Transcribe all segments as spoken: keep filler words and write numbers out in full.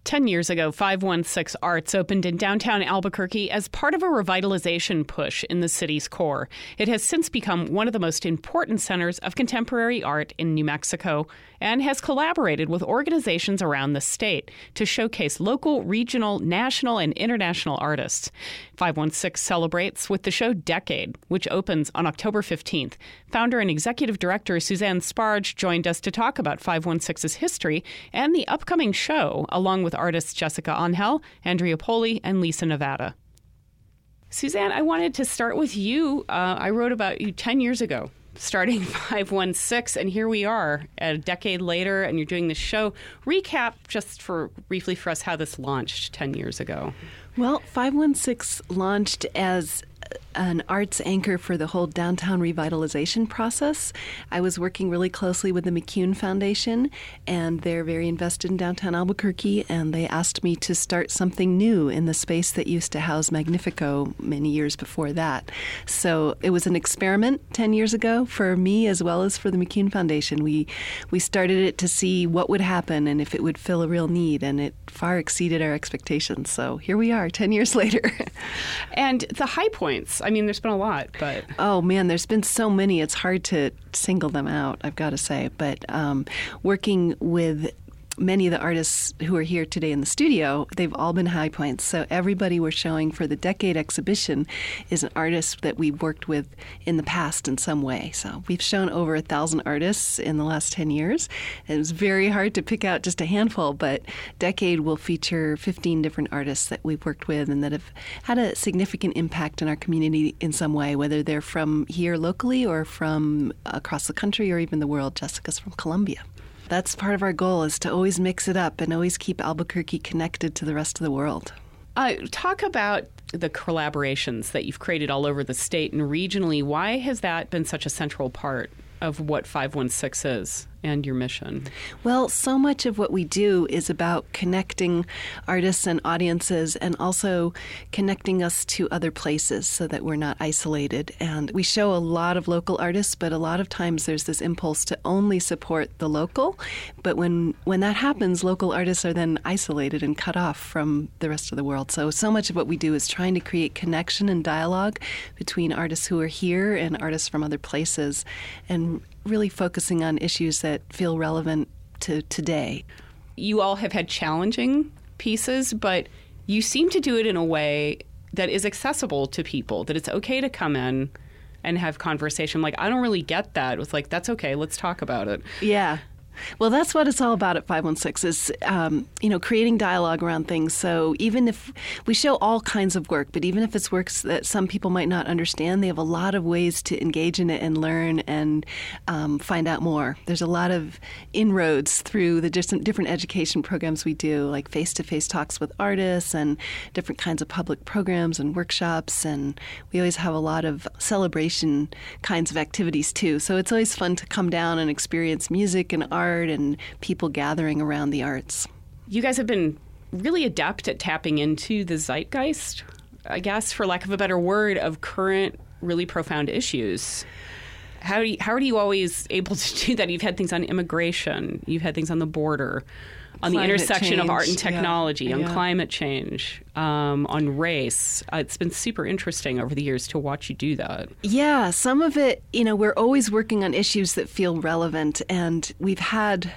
Ten years ago, five one six Arts opened in downtown Albuquerque as part of a revitalization push in the city's core. It has since become one of the most important centers of contemporary art in New Mexico and has collaborated with organizations around the state to showcase local, regional, national, and international artists. five one six celebrates with the show Decade, which opens on October fifteenth. Founder and executive director Suzanne Sparge joined us to talk about five one six's history and the upcoming show, along with artists Jessica Angel, Andrea Poli, and Lisa Nevada. Suzanne, I wanted to start with you. Uh, I wrote about you ten years ago, starting five one six, and here we are a decade later, and you're doing this show. Recap just for briefly for us how this launched ten years ago. Well, five one six launched as an arts anchor for the whole downtown revitalization process. I was working really closely with the McCune Foundation, and they're very invested in downtown Albuquerque, and they asked me to start something new in the space that used to house Magnifico many years before that. So it was an experiment ten years ago for me as well as for the McCune Foundation. We we started it to see what would happen and if it would fill a real need, and it far exceeded our expectations. So here we are ten years later. And the high points, I mean, there's been a lot, but... Oh, man, there's been so many. It's hard to single them out, I've got to say. But um, working with many of the artists who are here today in the studio, they've all been high points. So everybody we're showing for the Decade exhibition is an artist that we've worked with in the past in some way. So we've shown over a thousand artists in the last ten years. It was very hard to pick out just a handful, but Decade will feature fifteen different artists that we've worked with and that have had a significant impact in our community in some way, whether they're from here locally or from across the country or even the world. Jessica's from Colombia. That's part of our goal, is to always mix it up and always keep Albuquerque connected to the rest of the world. Uh, talk about the collaborations that you've created all over the state and regionally. Why has that been such a central part of what five one six is and your mission? Well, so much of what we do is about connecting artists and audiences and also connecting us to other places so that we're not isolated. And we show a lot of local artists, but a lot of times there's this impulse to only support the local. But when, when that happens, local artists are then isolated and cut off from the rest of the world. So, so much of what we do is trying to create connection and dialogue between artists who are here and artists from other places, and really focusing on issues that feel relevant to today. You all have had challenging pieces, but you seem to do it in a way that is accessible to people, that it's okay to come in and have conversation. Like, I don't really get that. It's like, that's okay, let's talk about it. Yeah. Well, that's what it's all about at five one six is, um, you know, creating dialogue around things. So even if we show all kinds of work, but even if it's works that some people might not understand, they have a lot of ways to engage in it and learn and um, find out more. There's a lot of inroads through the different, different education programs we do, like face-to-face talks with artists and different kinds of public programs and workshops. And we always have a lot of celebration kinds of activities, too. So it's always fun to come down and experience music and art and people gathering around the arts. You guys have been really adept at tapping into the zeitgeist, I guess, for lack of a better word, of current, really profound issues. How, do you, how are you always able to do that? You've had things on immigration, you've had things on the border, on Climate the intersection change, of art and technology, yeah, on yeah. climate change, um, on race. Uh, it's been super interesting over the years to watch you do that. Yeah, some of it, you know, we're always working on issues that feel relevant, and we've had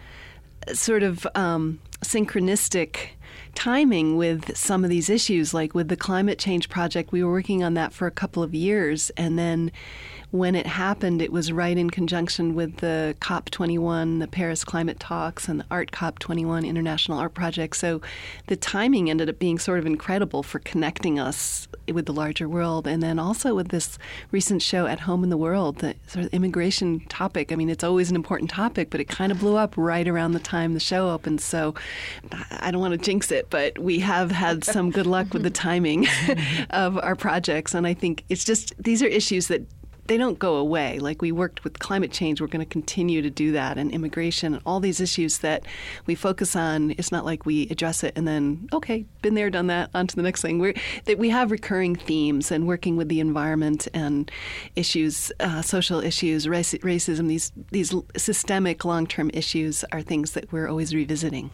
sort of um, synchronistic timing with some of these issues, like with the climate change project. We were working on that for a couple of years, and then when it happened, it was right in conjunction with the COP twenty-one, the Paris Climate Talks, and the Art COP twenty-one International Art Project. So the timing ended up being sort of incredible for connecting us with the larger world. And then also with this recent show, At Home in the World, the sort of immigration topic. I mean, it's always an important topic, but it kind of blew up right around the time the show opened. So I don't want to jinx it, but we have had some good luck with the timing of our projects. And I think it's just, these are issues that they don't go away. Like, we worked with climate change, we're going to continue to do that, and immigration, and all these issues that we focus on. It's not like we address it and then, okay, been there, done that, on to the next thing. We're, that we have recurring themes, and working with the environment and issues, uh, social issues, race, racism, these, these systemic long-term issues are things that we're always revisiting.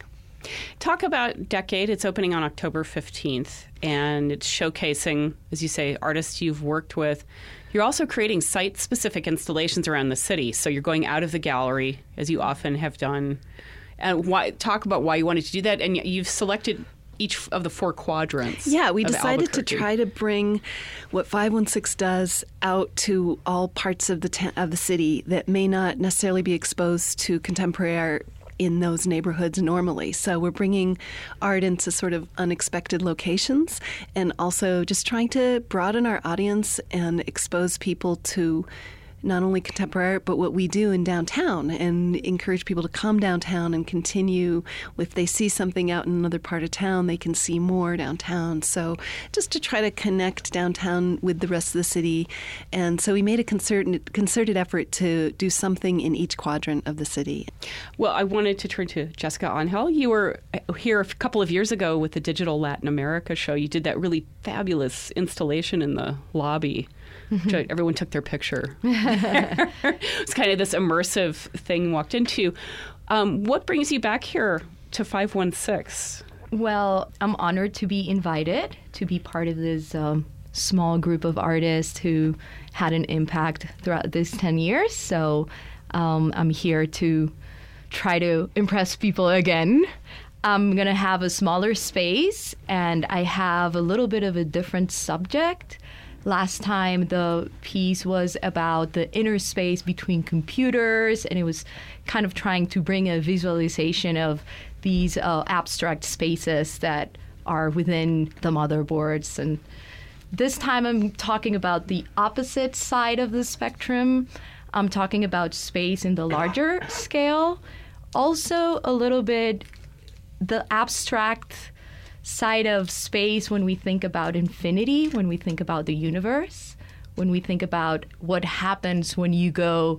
Talk about Decade. It's opening on October fifteenth, and it's showcasing, as you say, artists you've worked with. You're also creating site-specific installations around the city, so you're going out of the gallery, as you often have done. And why, talk about why you wanted to do that, and you've selected each of the four quadrants. Yeah, we of decided to Albuquerque. try to bring what five one six does out to all parts of the ta- of the city that may not necessarily be exposed to contemporary art in those neighborhoods normally. So we're bringing art into sort of unexpected locations and also just trying to broaden our audience and expose people to not only contemporary art, but what we do in downtown, and encourage people to come downtown and continue. If they see something out in another part of town, they can see more downtown. So just to try to connect downtown with the rest of the city. And so we made a concerted, concerted effort to do something in each quadrant of the city. Well, I wanted to turn to Jessica Angel. You were here a couple of years ago with the Digital Latin America show. You did that really fabulous installation in the lobby. Which I, everyone took their picture. It's kind of this immersive thing walked into. Um, what brings you back here to five one six? Well, I'm honored to be invited to be part of this um, small group of artists who had an impact throughout these ten years. So um, I'm here to try to impress people again. I'm going to have a smaller space, and I have a little bit of a different subject. Last time, the piece was about the inner space between computers, and it was kind of trying to bring a visualization of these uh, abstract spaces that are within the motherboards. And this time, I'm talking about the opposite side of the spectrum. I'm talking about space in the larger scale. Also, a little bit the abstract side of space when we think about infinity, when we think about the universe, when we think about what happens when you go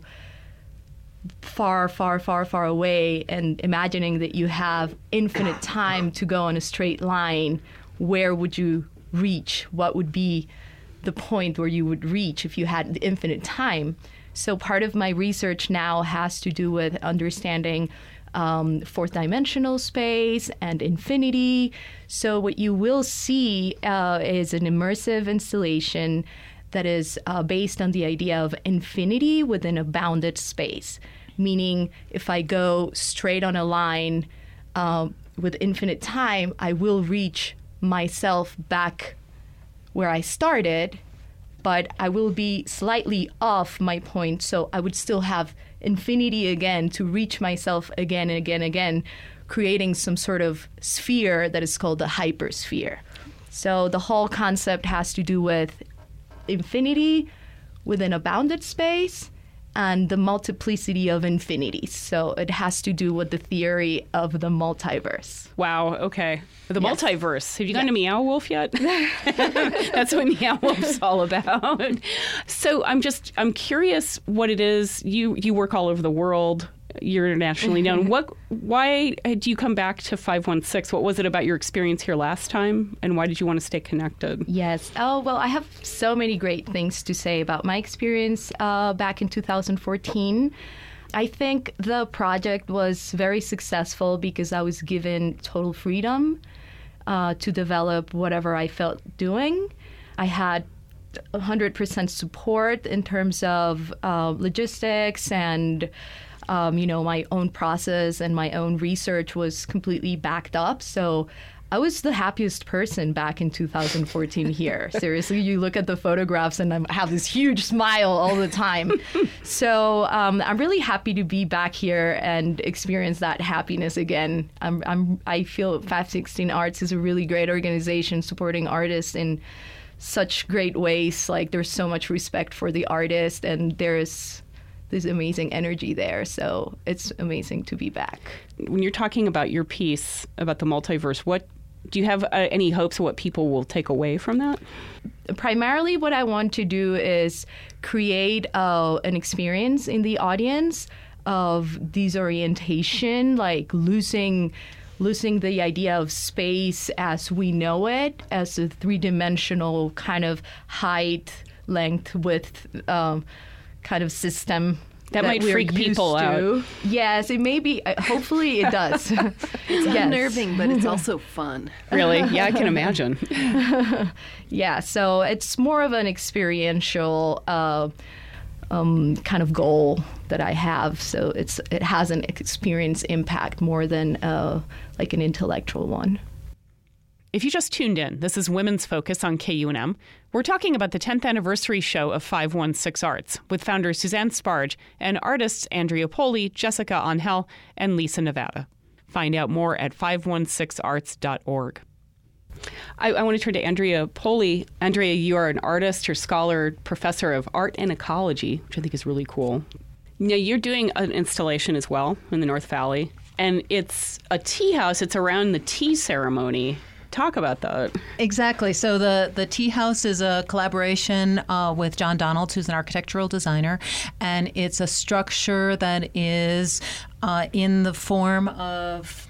far, far, far, far away, and imagining that you have infinite time to go on a straight line, where would you reach? What would be the point where you would reach if you had infinite time? So part of my research now has to do with understanding Um, fourth dimensional space and infinity. So what you will see uh, is an immersive installation that is uh, based on the idea of infinity within a bounded space. Meaning, if I go straight on a line uh, with infinite time, I will reach myself back where I started, but I will be slightly off my point, so I would still have infinity again to reach myself again and again and again, creating some sort of sphere that is called the hypersphere. So the whole concept has to do with infinity within a bounded space and the multiplicity of infinities. So it has to do with the theory of the multiverse. Wow, okay. The Yes. multiverse. Have you gone Yes. to Meow Wolf yet? That's what Meow Wolf's all about. So I'm just, I'm curious what it is. You, you work all over the world. You're internationally known. What? Why do you come back to five one six? What was it about your experience here last time? And why did you want to stay connected? Yes. Oh, well, I have so many great things to say about my experience uh, back in two thousand fourteen. I think the project was very successful because I was given total freedom uh, to develop whatever I felt doing. I had one hundred percent support in terms of uh, logistics and Um, you know, my own process and my own research was completely backed up. So I was the happiest person back in two thousand fourteen here. Seriously, you look at the photographs and I have this huge smile all the time. So um, I'm really happy to be back here and experience that happiness again. I'm, I'm, I feel five sixteen Arts is a really great organization supporting artists in such great ways. Like, there's so much respect for the artist, and there's this amazing energy there. So it's amazing to be back. When you're talking about your piece about the multiverse, what do you have uh, any hopes of what people will take away from that? Primarily, what I want to do is create uh, an experience in the audience of disorientation, like losing losing the idea of space as we know it, as a three-dimensional kind of height, length, width um, kind of system That, that might we're freak people used to. out. Yes, it may be. Uh, hopefully it does. It's Yes. unnerving, but it's also fun. Really? Yeah, I can imagine. Yeah, so it's more of an experiential uh, um, kind of goal that I have. So it's it has an experience impact more than uh, like an intellectual one. If you just tuned in, this is Women's Focus on K U N M. We're talking about the tenth anniversary show of five one six Arts with founder Suzanne Sparge and artists Andrea Poli, Jessica Angel, and Lisa Nevada. Find out more at five one six arts dot org. I, I want to turn to Andrea Poli. Andrea, you are an artist or scholar, professor of art and ecology, which I think is really cool. Now, you're doing an installation as well in the North Valley, and it's a tea house. It's around the tea ceremony. Talk about that. Exactly. So the, the Tea House is a collaboration uh, with John Donald, who's an architectural designer, and it's a structure that is uh, in the form of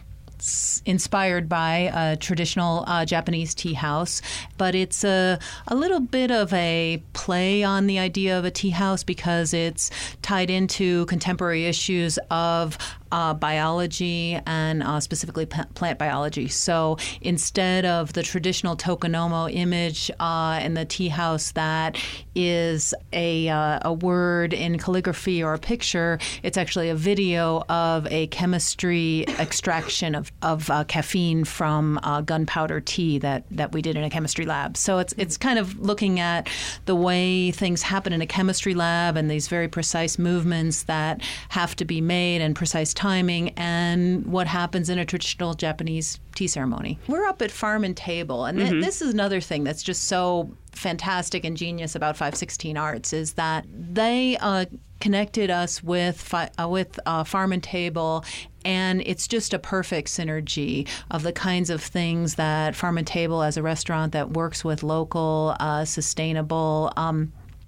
inspired by a traditional uh, Japanese tea house, but it's a, a little bit of a play on the idea of a tea house because it's tied into contemporary issues of Uh, biology and uh, specifically p- plant biology. So instead of the traditional tokonomo image uh, in the tea house that is a, uh, a word in calligraphy or a picture, it's actually a video of a chemistry extraction of, of uh, caffeine from uh, gunpowder tea that, that we did in a chemistry lab. So it's it's kind of looking at the way things happen in a chemistry lab and these very precise movements that have to be made and precise timing and what happens in a traditional Japanese tea ceremony. We're up at Farm and Table, and th- mm-hmm. this is another thing that's just so fantastic and genius about five sixteen Arts is that they uh, connected us with fi- uh, with uh, Farm and Table, and it's just a perfect synergy of the kinds of things that Farm and Table as a restaurant that works with local, uh, sustainable um,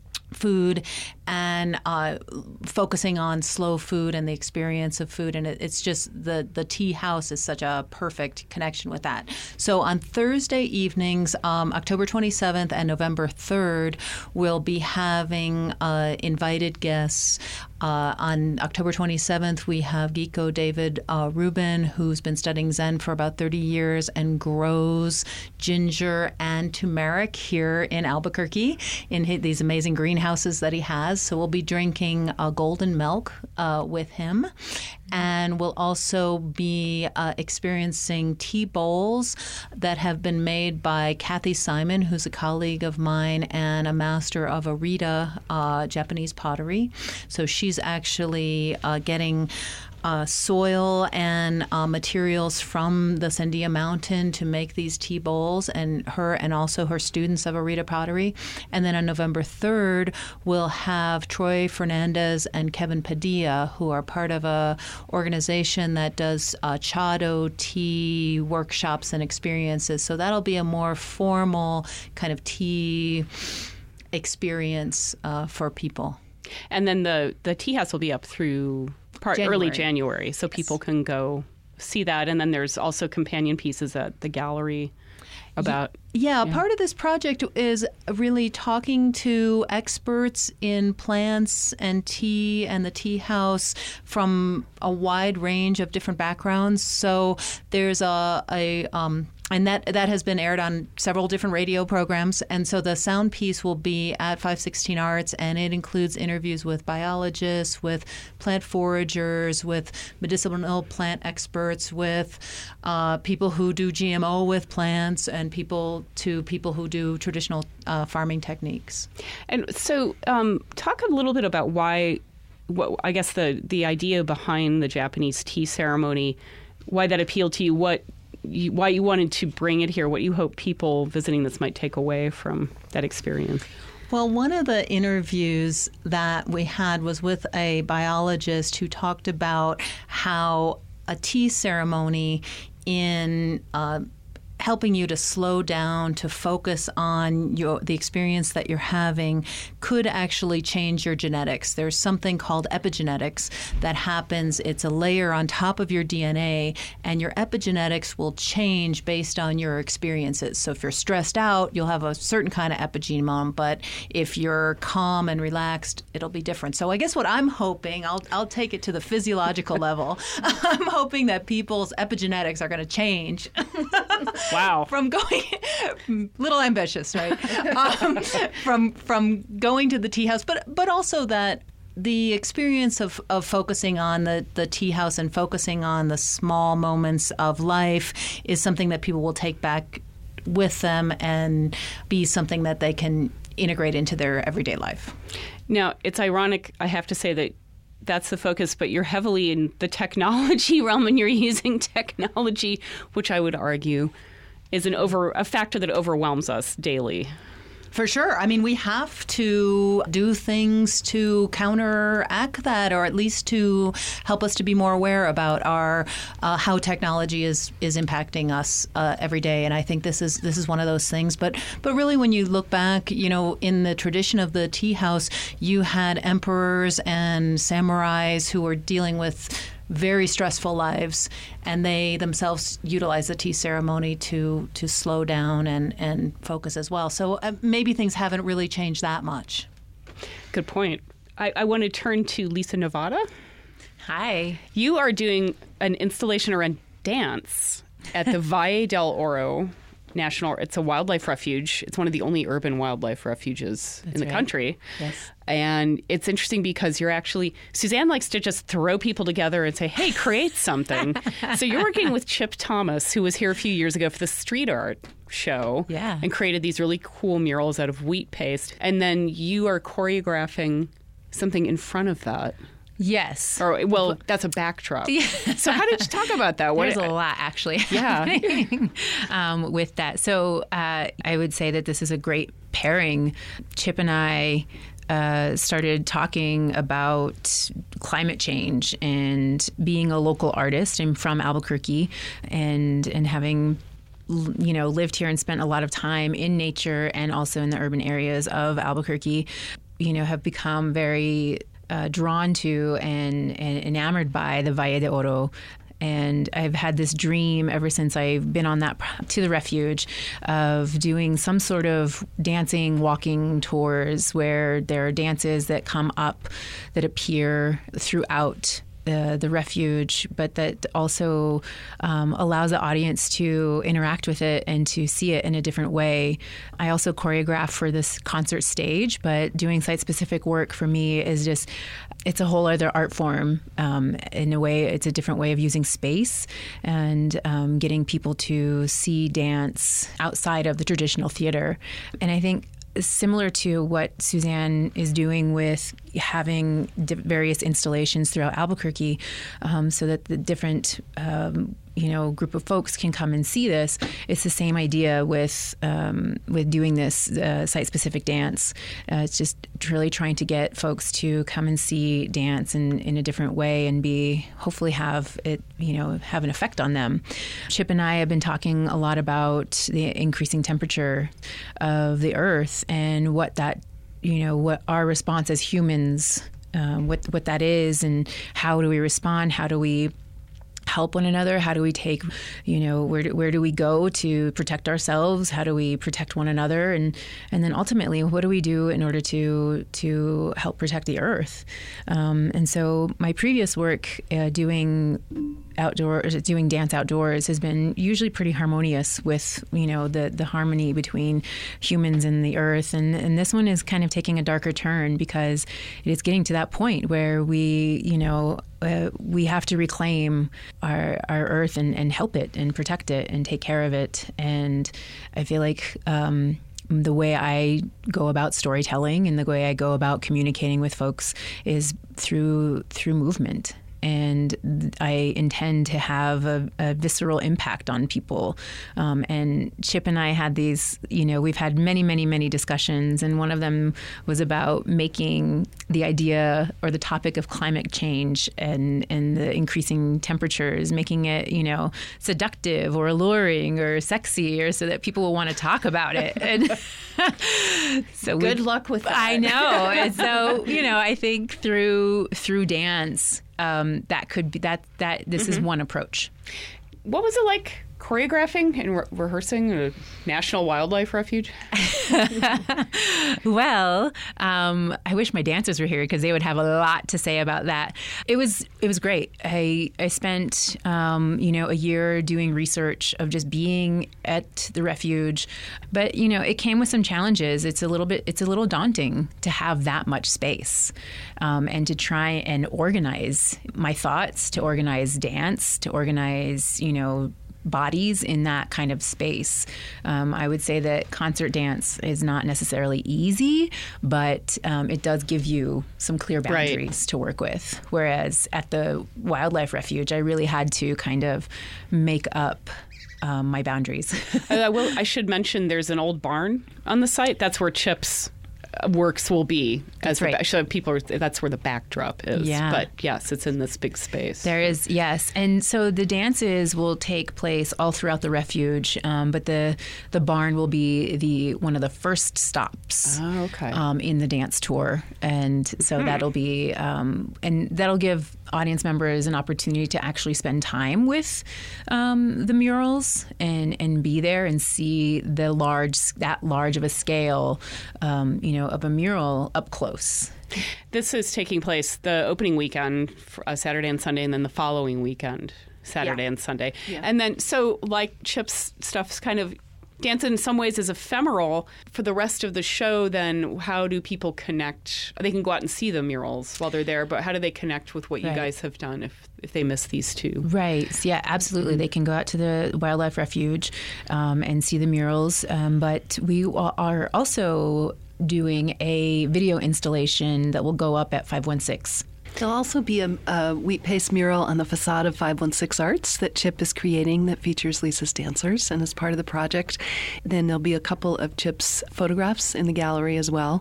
food and uh, focusing on slow food and the experience of food. And it, it's just the, the tea house is such a perfect connection with that. So on Thursday evenings, um, October twenty-seventh and November third, we'll be having uh, invited guests. Uh, on October twenty-seventh, we have Giko David uh, Rubin, who's been studying Zen for about thirty years and grows ginger and turmeric here in Albuquerque in his, these amazing greenhouses that he has. So we'll be drinking uh, golden milk uh, with him. And we'll also be uh, experiencing tea bowls that have been made by Kathy Simon, who's a colleague of mine and a master of Arita, uh, Japanese pottery. So she's actually uh, getting Uh, soil and uh, materials from the Sandia Mountain to make these tea bowls, and her and also her students of Arita Pottery. And then on November third, we'll have Troy Fernandez and Kevin Padilla, who are part of a organization that does uh, Chado tea workshops and experiences. So that'll be a more formal kind of tea experience uh, for people. And then the, the tea house will be up through part January. early January, so people can go see that. And then there's also companion pieces at the gallery about... Yeah, yeah, part of this project is really talking to experts in plants and tea and the tea house from a wide range of different backgrounds. So there's a... a um, And that that has been aired on several different radio programs. And so the sound piece will be at five sixteen Arts, and it includes interviews with biologists, with plant foragers, with medicinal plant experts, with uh, people who do G M O with plants, and people to people who do traditional uh, farming techniques. And so um, talk a little bit about why, what, I guess the, the idea behind the Japanese tea ceremony, why that appealed to you, what You, why you wanted to bring it here, what you hope people visiting this might take away from that experience. Well, one of the interviews that we had was with a biologist who talked about how a tea ceremony in uh, helping you to slow down, to focus on your the experience that you're having, could actually change your genetics. There's something called epigenetics that happens. It's a layer on top of your D N A, and your epigenetics will change based on your experiences. So if you're stressed out, you'll have a certain kind of epigenome, but if you're calm and relaxed, it'll be different. So I guess what I'm hoping, I'll I'll take it to the physiological level. I'm hoping that people's epigenetics are going to change. Wow. From going, little ambitious, right? um, from from going to the tea house, but but also that the experience of, of focusing on the, the tea house and focusing on the small moments of life is something that people will take back with them and be something that they can integrate into their everyday life. Now, it's ironic, I have to say, that that's the focus, but you're heavily in the technology realm, and you're using technology, which I would argue is an over a factor that overwhelms us daily. For sure. I mean, we have to do things to counteract that, or at least to help us to be more aware about our uh, how technology is is impacting us uh, every day. And I think this is this is one of those things. But but really, when you look back, you know, in the tradition of the tea house, you had emperors and samurais who were dealing with very stressful lives, and they themselves utilize the tea ceremony to to slow down and, and focus as well. So uh, maybe things haven't really changed that much. Good point. I, I want to turn to Lisa Nevada. Hi. You are doing an installation around dance at the Valle del Oro National. It's a wildlife refuge. It's one of the only urban wildlife refuges That's in the right. country. Yes. And it's interesting because you're actually, Suzanne likes to just throw people together and say, hey, create something. So you're working with Chip Thomas, who was here a few years ago for the street art show. Yeah. And created these really cool murals out of wheat paste. And then you are choreographing something in front of that. Yes. Or, well, that's a backdrop. Yeah. So how did you talk about that? What, There's a lot, actually, Yeah. happening, um, with that. So uh, I would say that this is a great pairing. Chip and I uh, started talking about climate change and being a local artist. I'm from Albuquerque, and and having you know lived here and spent a lot of time in nature and also in the urban areas of Albuquerque, you know, have become very Uh, drawn to and, and enamored by the Valle de Oro. And I've had this dream ever since I've been on that to the refuge of doing some sort of dancing, walking tours where there are dances that come up that appear throughout The, the refuge, but that also um, allows the audience to interact with it and to see it in a different way. I also choreograph for this concert stage, but doing site-specific work for me is just, it's a whole other art form. Um, in a way, it's a different way of using space and um, getting people to see dance outside of the traditional theater. And I think similar to what Suzanne is doing with having di- various installations throughout Albuquerque, um, so that the different um, you know group of folks can come and see this. It's the same idea with um, with doing this uh, site-specific dance. Uh, it's just really trying to get folks to come and see dance in, in a different way and be hopefully have it you know have an effect on them. Chip and I have been talking a lot about the increasing temperature of the Earth and what that you know what our response as humans, um, what what that is, and how do we respond? How do we help one another? How do we take, you know, where do, where do we go to protect ourselves? How do we protect one another? And and then ultimately, what do we do in order to to help protect the Earth? Um, and so my previous work uh, doing outdoors, doing dance outdoors has been usually pretty harmonious with, you know, the, the harmony between humans and the Earth. And, and this one is kind of taking a darker turn because it is getting to that point where we, you know, uh, we have to reclaim our, our Earth and, and help it and protect it and take care of it. And I feel like um, the way I go about storytelling and the way I go about communicating with folks is through through movement. and I intend to have a, a visceral impact on people. Um, and Chip and I had these, you know, we've had many, many, many discussions, and one of them was about making the idea or the topic of climate change and, and the increasing temperatures, making it, you know, seductive or alluring or sexy, or so that people will want to talk about it. And so good luck with that. I know. And so, you know, I think through through dance, um, that could be that that this mm-hmm. is one approach. What was it like choreographing and re- rehearsing a National Wildlife Refuge? Well, um, I wish my dancers were here because they would have a lot to say about that. It was it was great. I I spent um, you know a year doing research of just being at the refuge, but you know it came with some challenges. It's a little bit it's a little daunting to have that much space, um, and to try and organize my thoughts, to organize dance, to organize you know. bodies in that kind of space. Um, I would say that concert dance is not necessarily easy, but um, it does give you some clear boundaries right. to work with. Whereas at the Wildlife Refuge, I really had to kind of make up um, my boundaries. I, will, I should mention there's an old barn on the site. That's where Chip's works will be. That's as right. The, so people are, that's where the backdrop is. Yeah. But yes, it's in this big space. There is, yes. And so the dances will take place all throughout the refuge, um, but the the barn will be the one of the first stops oh, okay. um, in the dance tour. And so hmm. that'll be, um, and that'll give audience members an opportunity to actually spend time with um, the murals and, and be there and see the large, that large of a scale, um, you know, of a mural up close. This is taking place the opening weekend, uh, Saturday and Sunday, and then the following weekend, Saturday yeah. and Sunday. Yeah. And then, so like Chip's stuff's kind of dance in some ways is ephemeral. For the rest of the show, then how do people connect? They can go out and see the murals while they're there, but how do they connect with what you right. guys have done if, if they miss these two? Right. Yeah, absolutely. Mm-hmm. They can go out to the Wildlife Refuge um, and see the murals. Um, but we are also doing a video installation that will go up at five one six. There'll also be a, a Wheat Paste mural on the facade of five one six Arts that Chip is creating that features Lisa's dancers and is part of the project. Then there'll be a couple of Chip's photographs in the gallery as well.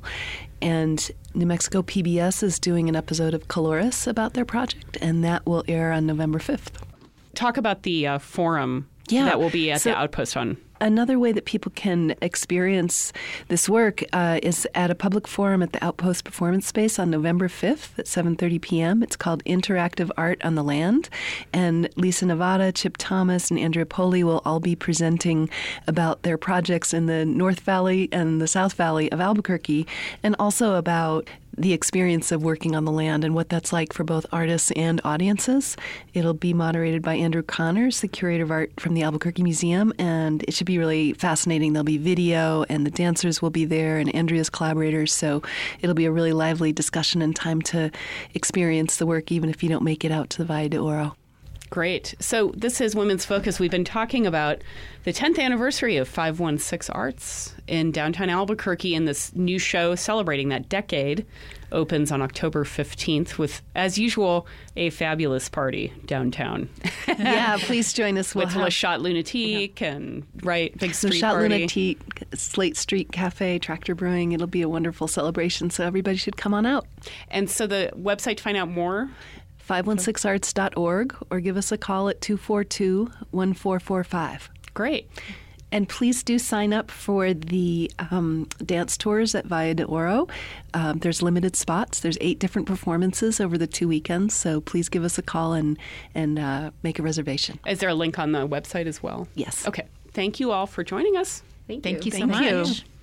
And New Mexico P B S is doing an episode of Coloris about their project, and that will air on November fifth. Talk about the uh, forum yeah. that will be at so, the Outpost on. Another way that people can experience this work uh, is at a public forum at the Outpost Performance Space on November fifth at seven thirty p.m. It's called Interactive Art on the Land. And Lisa Nevada, Chip Thomas, and Andrea Poli will all be presenting about their projects in the North Valley and the South Valley of Albuquerque, and also about the experience of working on the land and what that's like for both artists and audiences. It'll be moderated by Andrew Connors, the curator of art from the Albuquerque Museum, and it should be really fascinating. There'll be video, and the dancers will be there, and Andrea's collaborators, so it'll be a really lively discussion and time to experience the work, even if you don't make it out to the Valle de Oro. Great. So this is Women's Focus. We've been talking about the tenth anniversary of five one six Arts in downtown Albuquerque, and this new show celebrating that decade opens on October fifteenth with, as usual, a fabulous party downtown. Yeah, please join us. We'll with have, Le Chat Lunatique yeah. and, right, big street Le Chat party. Lunatique, Slate Street Cafe, Tractor Brewing. It'll be a wonderful celebration, so everybody should come on out. And so the website to find out more? five one six arts dot org, or give us a call at two four two, one four four five. Great. And please do sign up for the um, dance tours at Valle de Oro. Um, there's limited spots. There's eight different performances over the two weekends, so please give us a call and, and uh, make a reservation. Is there a link on the website as well? Yes. Okay. Thank you all for joining us. Thank you, Thank you so Thank much. You.